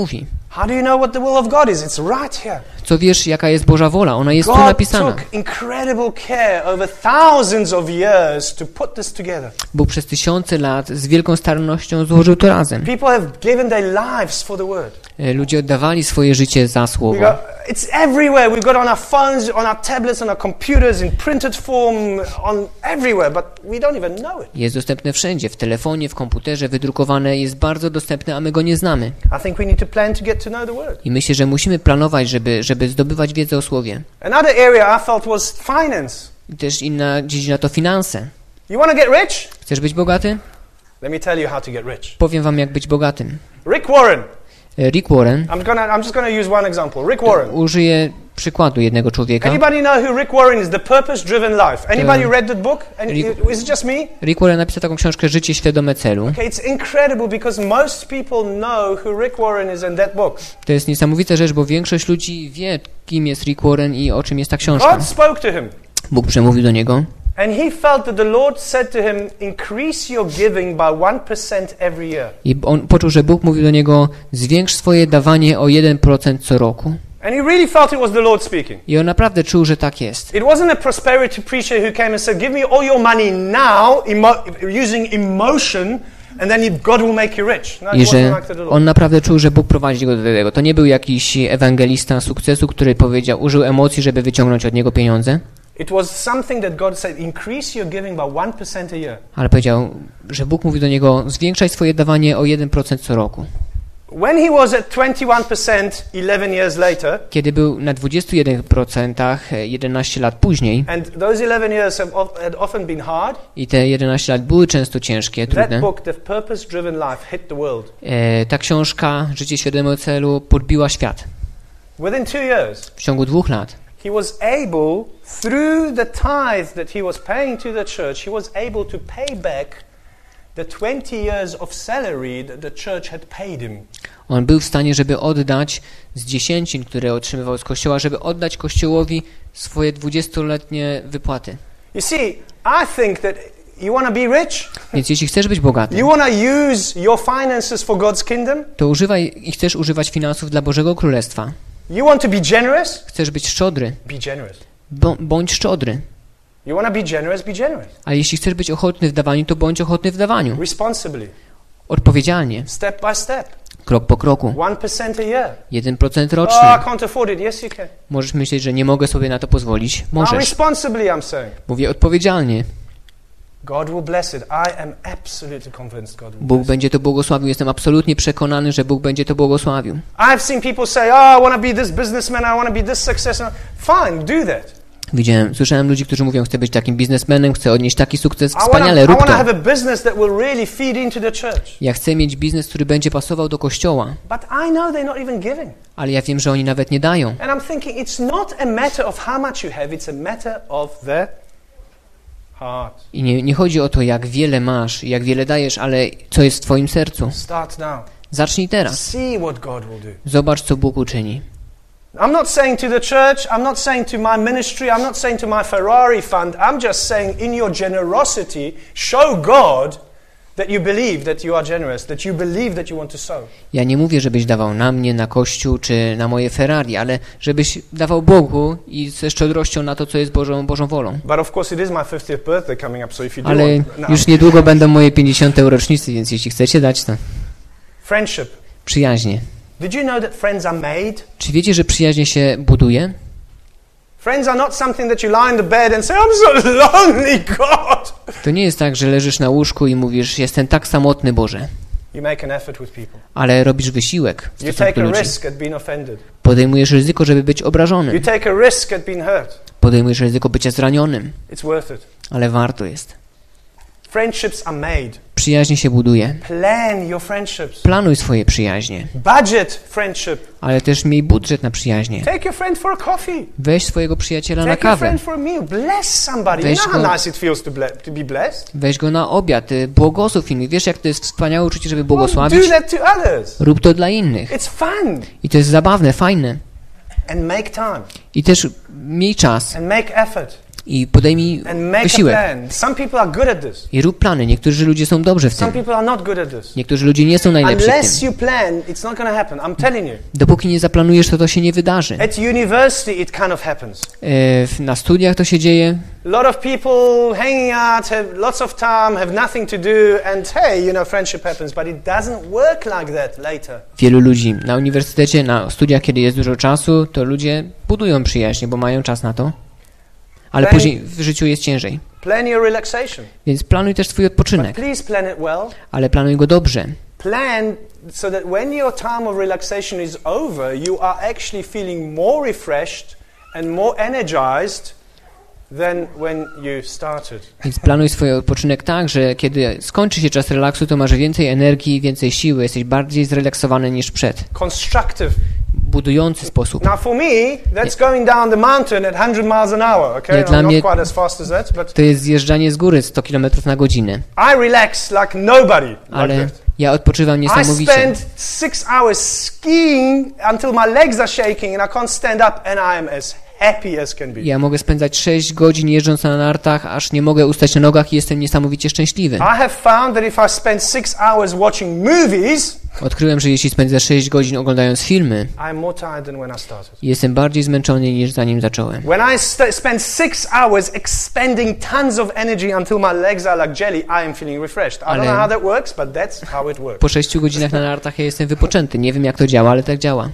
How do you know what the will of God is? It's right here. Co wiesz, jaka jest Boża wola? Ona jest tu God napisana. took incredible care over thousands of years to put this together. Bóg przez tysiące lat z wielką starannością złożył to razem. People have given their lives for the word. E, Ludzie oddawali swoje życie za We słowo. got, it's everywhere. We've got on our phones, on our tablets, on our computers, in printed form, on everywhere, but we don't even know it. Jest dostępne wszędzie, w telefonie, w komputerze, wydrukowane, jest bardzo dostępne, a my go nie znamy. I think we need to plan to get to know the word. I myślę, że musimy planować, żeby, żeby zdobywać wiedzę o słowie. Another area I felt was finance. I też inna dziedzina to finanse. You want to get rich? Chcesz być bogaty? Let me tell you how to get rich. Powiem wam, jak być bogatym. Rick Warren. E, Rick Warren, I'm gonna. I'm just gonna use one example. Rick Warren. użyję przykładu jednego człowieka. Anybody know who Rick Warren is? The Purpose-Driven Life. Anybody Um, read that book? And Rick- is it just me? Rick Warren napisał taką książkę Życie świadome celu. Okay, it's incredible because most people know who Rick Warren is in that book. To jest niesamowita rzecz, bo większość ludzi wie, kim jest Rick Warren i o czym jest ta książka. God spoke to him. Bóg przemówił do niego And he felt that the Lord said to him, increase your giving by one percent every year. i on poczuł, że Bóg mówi do niego: zwiększ swoje dawanie o jeden procent co roku. And he really felt it was the Lord speaking. I on naprawdę czuł, że tak jest. It wasn't a prosperity preacher who came and said, give me all your money now, emo- using emotion, and then God will make you rich. No, I it wasn't że like that at all. on naprawdę czuł, że Bóg prowadzi go do tego. To nie był jakiś ewangelista sukcesu, który powiedział, użył emocji, żeby wyciągnąć od niego pieniądze, It was something that God said, increase your giving by one percent a year. ale powiedział, że Bóg mówi do niego: zwiększaj swoje dawanie o jeden procent co roku. When he was at twenty-one percent eleven years later, Kiedy był na dwudziestu jeden procentach jedenaście lat później, and those eleven years have, of, had often been hard, i te jedenaście lat były często ciężkie, that trudne, book, The Purpose-Driven Life, hit the world. e, ta książka Życie świadome celu podbiła świat. Within two years, W ciągu dwóch lat he was able, through the tithe that he was paying to the church, he was able to pay back the twenty years of salary that the church had paid him. on był w stanie, żeby oddać z dziesięcin, które otrzymywał z Kościoła, żeby oddać Kościołowi swoje dwudziestoletnie wypłaty. You see, I think that you want to be rich, Więc jeśli chcesz być bogaty, you want to use your finances for God's kingdom, to używaj i chcesz używać finansów dla Bożego Królestwa. you want to be generous, Chcesz być szczodry, be generous. bo, bądź szczodry. You want to be generous, be generous. A jeśli chcesz być ochotny w dawaniu, to bądź ochotny w dawaniu. Responsibly, Odpowiedzialnie, step by step, krok po kroku. one percent a year. jeden procent Oh, rocznie. I can't afford it. Yes, you can. Możesz myśleć, że nie mogę sobie na to pozwolić. Now, Możesz. responsibly, I'm saying. Mówię odpowiedzialnie. God will bless it. I am absolutely convinced God will Bóg bless it. będzie to błogosławił. Jestem absolutnie przekonany, że Bóg będzie to błogosławił. I've seen people say, oh, I want to be this businessman, I want to be this success. Fine, do that. Widziałem, słyszałem ludzi, którzy mówią: chcę być takim biznesmenem, chcę odnieść taki sukces. I want Wspaniale, rób to to. have a business that will really feed into the church. Ja chcę mieć biznes, który będzie pasował do Kościoła. But I know they're not even giving. Ale ja wiem, że oni nawet nie dają. And I'm thinking, it's not a matter of how much you have, it's a matter of the heart. I nie, nie chodzi o to, jak wiele masz, jak wiele dajesz, ale co jest w twoim sercu. Start now. Zacznij teraz. See what God will do. Zobacz, co Bóg uczyni. I'm not saying to the church, I'm not saying to my ministry, I'm not saying to my Ferrari fund, I'm just saying in your generosity, show God that you believe that you are generous, that you believe that you want to sow. Ja nie mówię, żebyś dawał na mnie, na Kościół czy na moje Ferrari, ale żebyś dawał Bogu i ze szczodrością na to, co jest Bożą, Bożą wolą. But of course it is my fiftieth birthday coming up, so if you do Ale want... No. już niedługo będą moje pięćdziesiąte rocznicy, więc jeśli chcecie dać, to Friendship. przyjaźnie. Did you know that friends are made? Czy wiecie, że przyjaźnie się buduje? Friends are not something that you lie in the bed and say, I'm so lonely, God. To nie jest tak, że leżysz na łóżku i mówisz: jestem tak samotny, Boże. You make an effort with people. Ale robisz wysiłek w You stosunku take do a ludzi. risk at being offended. Podejmujesz ryzyko, żeby być You obrażonym. take a risk at being hurt. Podejmujesz ryzyko bycia zranionym. It's worth it. Ale warto jest. Friendships are made. Przyjaźnie się buduje. Plan your friendships. Planuj swoje przyjaźnie. Budget friendship. Ale też miej budżet na przyjaźnie. Take your friend for a coffee. Weź swojego przyjaciela na Take your kawę. friend for a meal. Bless somebody. You Weź know how go- nice it feels to, ble- to be blessed. Weź go na obiad. y, Błogosław im. Wiesz, jak to jest wspaniałe uczucie, żeby Well, błogosławić? do that to others. Rób to dla innych. It's fun. I to jest zabawne, fajne. And make time. I też miej czas. And make effort. I podejmij and make a wysiłek. plan. Some people are good at this. I rób plany. Niektórzy ludzie są dobrzy w Some tym. people are not good at this. Niektórzy ludzie nie są najlepsi w Unless tym. you plan, it's not going to happen. I'm telling you. Dopóki nie zaplanujesz, to to się nie wydarzy. At university, it kind of happens. E, w- na studiach to się dzieje. A lot of people hanging out, have lots of time, have nothing to do, and hey, you know, friendship happens, but it doesn't work like that later. Wielu ludzi na uniwersytecie, na studiach, kiedy jest dużo czasu, to ludzie budują przyjaźnie, bo mają czas na to. Ale Plan- później w życiu jest ciężej. Plan your relaxation. Więc planuj też swój But odpoczynek, please plan it well. ale planuj go dobrze. Plan so that when your time of relaxation is over, you are actually feeling more refreshed and more energized than when you started. Więc planuj swój odpoczynek tak, że kiedy skończy się czas relaksu, to masz więcej energii, więcej siły, jesteś bardziej zrelaksowany niż przed. Constructive. Budujący sposób. Now for me, that's going down the mountain at one hundred miles an hour, okay? Nie, dla I'm mnie- not quite as fast as that, but To jest zjeżdżanie z góry sto kilometrów na godzinę, I relax like nobody like ale that. ja odpoczywam I niesamowicie. spend six hours skiing until my legs are shaking and I can't stand up and I am as happy as can be. Ja mogę spędzać sześć godzin jeżdżąc na nartach, aż nie mogę ustać na nogach i jestem niesamowicie szczęśliwy. I have found that if I spend six hours watching movies, Odkryłem, że jeśli spędzę sześć godzin oglądając filmy, I'm more tired than when I started. jestem bardziej zmęczony niż zanim zacząłem. When I st- spend six hours expending tons of energy until my legs are like jelly, I am feeling refreshed. I don't Ale- know how that works, but that's how it works. Po sześciu godzinach na nartach ja jestem wypoczęty. Nie wiem, jak to działa, ale tak działa.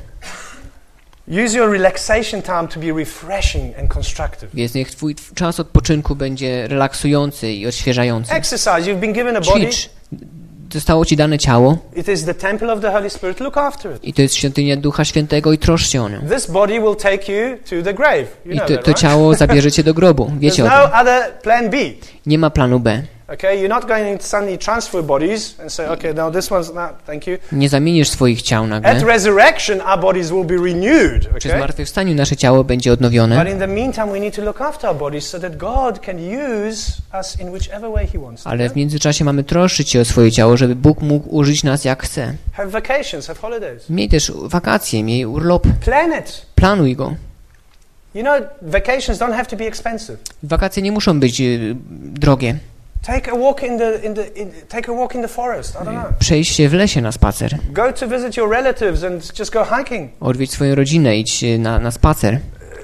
Use your relaxation time to be refreshing and constructive. Więc niech twój czas odpoczynku będzie relaksujący i odświeżający. Exercise. You've been given a body. Ćwicz. Zostało ci dane ciało It is the temple of the Holy Spirit. Look after it. i to jest świątynia Ducha Świętego i troszcz się o nią. This body will take you to the grave. You I know to, that, to right? ciało zabierze cię do grobu. There's Wiecie o no tym. other plan B. Nie ma planu B. Okay, you're not going to suddenly transfer bodies and say, okay, no, this one's not, thank you. Nie zamienisz swoich ciał At nagle. resurrection, our bodies will be renewed, Przy okay? zmartwychwstaniu nasze ciało będzie But odnowione, in the meantime, we need to look after our bodies so that God can use us in whichever way He wants. ale w międzyczasie mamy troszczyć się o swoje ciało, żeby Bóg mógł użyć nas jak chce. Have vacations, have holidays. Miej też wakacje, miej urlop. Plan it. Planuj go. You know, vacations don't have to be expensive. Wakacje nie muszą być y, drogie. Take a walk in the, in the in, take a walk in the forest. I don't know. Przejść się w lesie na spacer. Go to visit your relatives and just go hiking. Odwiedź swoją rodzinę, idź y, na, na spacer.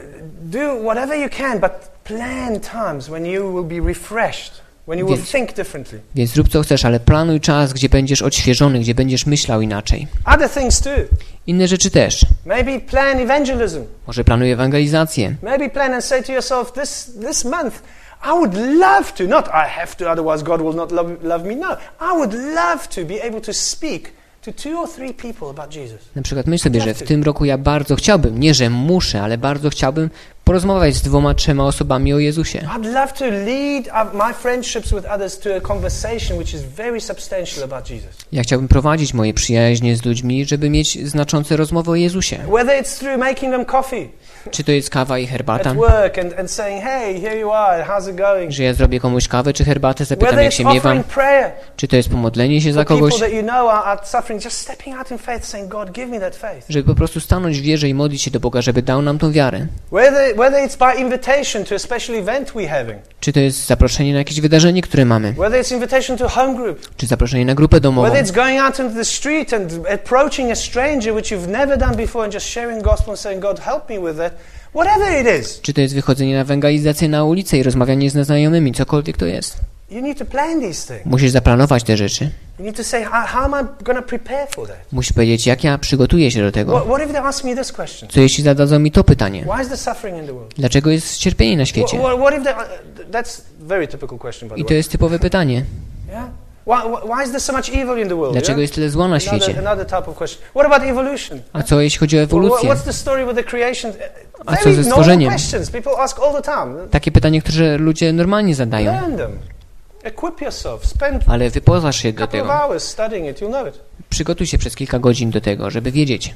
Do whatever you can, but plan times when you will be refreshed, when you will Więc- think differently. Więc rób co chcesz, ale planuj czas, gdzie będziesz odświeżony, gdzie będziesz myślał inaczej. Other things too. Inne rzeczy też. Maybe plan evangelism. Może planuj ewangelizację. Maybe plan and say to yourself, this, this month, I would love to, not I have to, otherwise God will not love, love me. No, I would love to be able to speak to two or three people about Jesus. Na przykład myśl sobie, że w tym roku ja bardzo chciałbym, nie że muszę, ale bardzo chciałbym porozmawiać z dwoma, trzema osobami o Jezusie. I'd love to lead up my friendships with others to a conversation which is very substantial about Jesus. Ja chciałbym prowadzić moje przyjaźnie z ludźmi, żeby mieć znaczące rozmowy o Jezusie. Whether it's through making them coffee Czy to jest kawa i herbata? at work and, and saying, hey, here you are, how's it going? Że ja zrobię komuś kawę czy herbatę, zapytam Whether jak it's się miewam. offering prayer Czy to jest pomodlenie się za for people kogoś? that you know are, are suffering, just stepping out in faith, saying, God, give me that faith. Żeby po prostu stanąć w wierze i modlić się do Boga, żeby dał nam tą wiarę. Whether, whether it's by invitation to a special event we're having, Czy to jest zaproszenie na jakieś wydarzenie, które mamy? whether it's invitation to a home group, Czy zaproszenie na grupę domową? whether it's going out into the street and approaching a stranger which you've never done before and just sharing gospel and saying, God, help me with that, whatever it is, Czy to jest wychodzenie na ewangelizację na ulicę i rozmawianie z nieznajomymi, cokolwiek to jest? you need to plan these things. Musisz zaplanować te rzeczy. You need to say, how, how am I going to prepare for that? Musisz powiedzieć, jak ja przygotuję się do What, tego. what if they ask me this question? Co jeśli zadadzą mi to pytanie? Why is there suffering in the world? Dlaczego jest cierpienie na What, świecie? what, what if they, uh, that's a very typical question, by I the to way. jest typowe pytanie. Yeah? Why, why why is there so much evil in the world? Dlaczego yeah? jest tyle zła na Another, świecie? another type of question. What about evolution? A co jeśli chodzi o Wha- ewolucję? What's the story with the creation? A co Very ze normal stworzeniem? questions people ask all the time. Takie pytanie, które ludzie normalnie zadają. Learn them. Equip yourself. Spend Ale wypozaż się a do couple of tego. hours studying it. You'll know it. Przygotuj się przez kilka godzin do tego, żeby wiedzieć.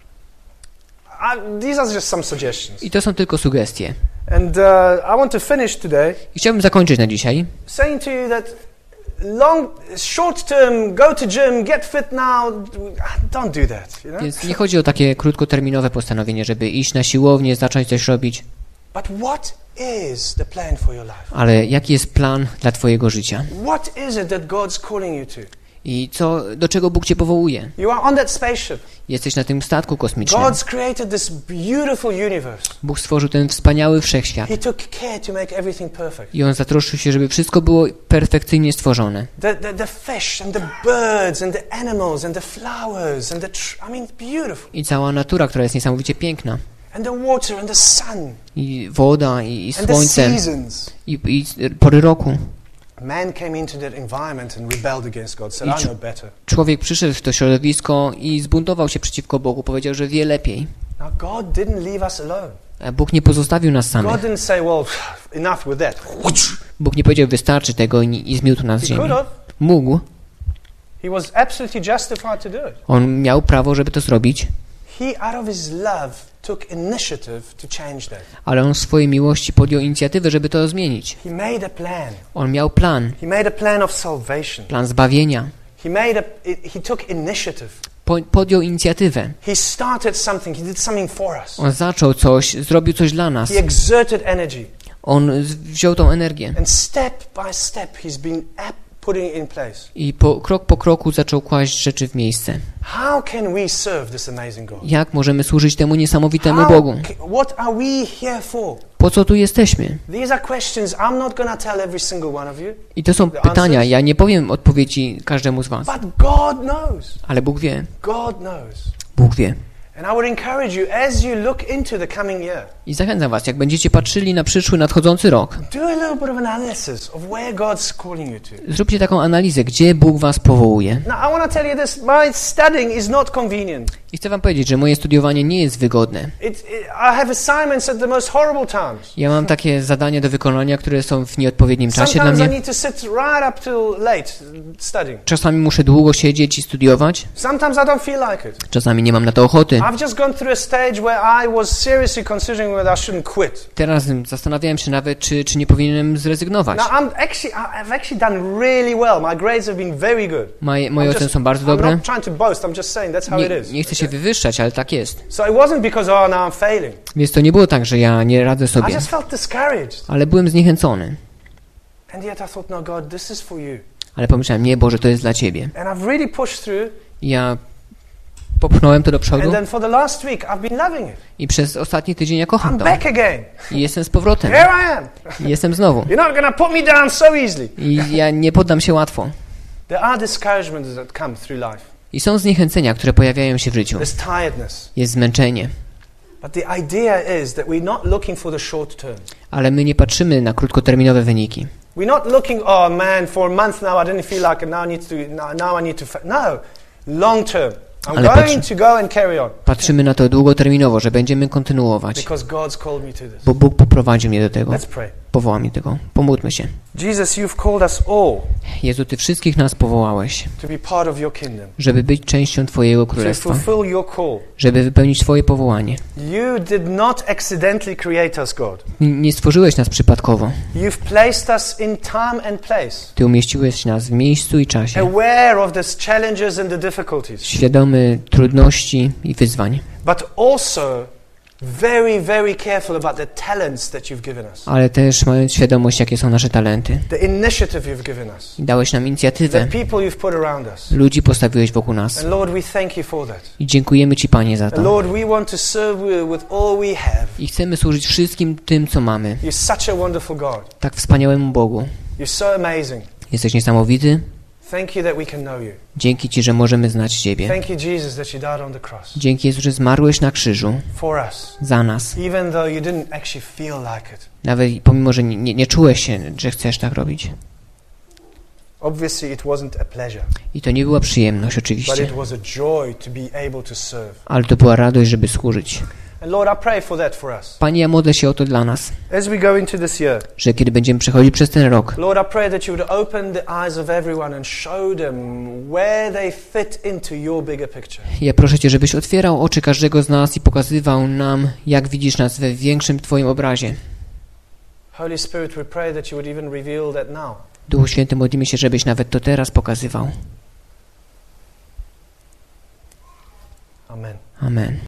I, these are just some suggestions. I to są tylko sugestie. And uh, I want to finish today I chciałbym zakończyć na dzisiaj, saying to you that long, short term, go to gym, get fit now. Don't do that. You know? więc nie chodzi o takie krótkoterminowe postanowienie, żeby iść na siłownię, zacząć coś robić. But what is the plan for your life? Ale jaki jest plan dla twojego życia? What is it that God's calling you to? I co, do czego Bóg cię powołuje? You are on that spaceship. Jesteś na tym statku kosmicznym. God's created this beautiful universe. Bóg stworzył ten wspaniały wszechświat. He took care to make everything perfect. I On zatroszczył się, żeby wszystko było perfekcyjnie stworzone. The, the, the fish and the birds and the animals and the flowers and the tr- I mean, it's beautiful. I cała natura, która jest niesamowicie piękna. And the water and the sun I woda, i, i and the słońce, seasons. i, i pory roku. Man came into that environment and rebelled against God. Said, I I know better. Człowiek przyszedł w to środowisko i zbuntował się przeciwko Bogu. Powiedział, że wie lepiej. Now God didn't leave us alone. A Bóg nie pozostawił nas samych. God didn't say, well, enough with that. Bóg nie powiedział, wystarczy tego i, i zmiótł nas z He ziemi. could have. Mógł. He was absolutely justified to do it. On miał prawo, żeby to zrobić. He, out of his love, took initiative to change that. Ale on w swojej miłości podjął inicjatywę, żeby to zmienić. He made a plan. On miał plan. He made a plan of salvation. Plan zbawienia. He made a, he took initiative. Po, podjął inicjatywę. He started something. He did something for us. On zaczął coś, zrobił coś dla nas. He exerted energy. On z- wziął tą energię. And step by step, he's been ap- putting it in place. I po, krok po kroku zaczął kłaść rzeczy w miejsce. How can we serve this amazing God? Jak możemy służyć temu niesamowitemu How Bogu? ca- what are we here for? Po co tu jesteśmy? These are questions I'm not going to tell every single one of you. I to są pytania. Ja nie powiem odpowiedzi każdemu z was. But God knows. Ale Bóg wie. God knows. Bóg wie. And I would encourage you, as you look into the coming year, I zachęcam was, jak będziecie patrzyli na przyszły, nadchodzący rok, do a little bit of analysis of where God's calling you to. zróbcie taką analizę, gdzie Bóg was powołuje. Now, I want to tell you this, my studying is not convenient. I chcę wam powiedzieć, że moje studiowanie nie jest wygodne. It, it, I have assignments at the most horrible times. Ja mam takie zadania do wykonania, które są w nieodpowiednim czasie dla Sometimes I mnie. need to sit right up till late studying. Czasami muszę długo siedzieć i studiować. Sometimes I don't feel like it. Czasami nie mam na to ochoty. I've just gone through a stage where I was seriously considering whether I shouldn't quit. Teraz zastanawiałem się nawet, czy, czy nie powinienem zrezygnować. Now, I'm actually, I've actually done really well. My grades have been very good. Moje, moje I'm oceny just- są bardzo I'm dobre. not trying to boast, I'm just saying that's how it Nie, is. nie chcę się wywyższać, ale tak jest. So it wasn't because, oh, now I'm failing. Więc to nie było tak, że ja nie radzę I sobie, just felt discouraged. ale byłem zniechęcony. And yet I thought, no, God, this is for you. Ale pomyślałem, nie, Boże, to jest dla Ciebie. And I've really pushed through. I ja popchnąłem to do przodu And then for the last week, I've been loving it. i przez ostatni tydzień ja kocham I'm to. back again. I jestem z powrotem. Here I am. I jestem znowu. You're not going to put me down so easily. I ja nie poddam się łatwo. There are discouragements that come through life. I są zniechęcenia, które pojawiają się w życiu. There's tiredness. Jest zmęczenie. But the idea is that we're not looking for the short term. Ale my nie patrzymy na krótkoterminowe wyniki. We're not looking, oh man, for a month now I didn't feel like it, now I need to, now, now I need to, fa-. No, long term. I'm Ale going patrzy- to go and carry on Patrzymy na to długoterminowo, że będziemy kontynuować. because God's called me to this. Bo Bóg poprowadził mnie do tego. Let's pray. Powoła mnie do tego. Pomódlmy się. Jesus, you've called us all Jezu, Ty wszystkich nas powołałeś, to be part of your kingdom, żeby być częścią Twojego to królestwa, fulfill your call. żeby wypełnić Twoje powołanie. You did not accidentally create us, God. N- Nie stworzyłeś nas przypadkowo. You've placed us in time and place, Ty umieściłeś nas w miejscu i czasie, aware of these challenges and the difficulties, świadomy trudności i wyzwań, but also very, very careful about the talents that you've given us, ale też mając świadomość, jakie są nasze talenty. the initiative you've given us, I dałeś nam the inicjatywę, people you've put around us. ludzi postawiłeś wokół nas. And Lord, we thank you for that. I dziękujemy Ci, Panie, za And to. Lord, we want to serve you with all we have. I chcemy służyć wszystkim tym, co mamy. You're such a wonderful God. Tak wspaniałemu Bogu. You're so amazing. Jesteś niesamowity. Thank you that we can know you. Dzięki Ci, że możemy znać Ciebie. Thank you, Jesus, that you died on the cross Dzięki Jezu, że zmarłeś na krzyżu for us, za nas. even though you didn't actually feel like it. Nawet pomimo, że nie, nie, nie czułeś się, że chcesz tak robić. Obviously, it wasn't a pleasure, I to nie była przyjemność but oczywiście, it was a joy to be able to serve. ale to była radość, żeby służyć. And Lord, I pray for that for us. Panie, ja modlę się o to dla nas, As we go into this year, że kiedy będziemy przechodzić przez ten rok, Lord, I pray that you would open the eyes of everyone and show them where they fit into your bigger picture. ja proszę Cię, żebyś otwierał oczy każdego z nas i pokazywał nam, jak widzisz nas we większym Twoim obrazie. Holy Spirit, we pray that you would even reveal that now. Duchu Święty, modlimy się, żebyś nawet to teraz pokazywał. Amen. Amen.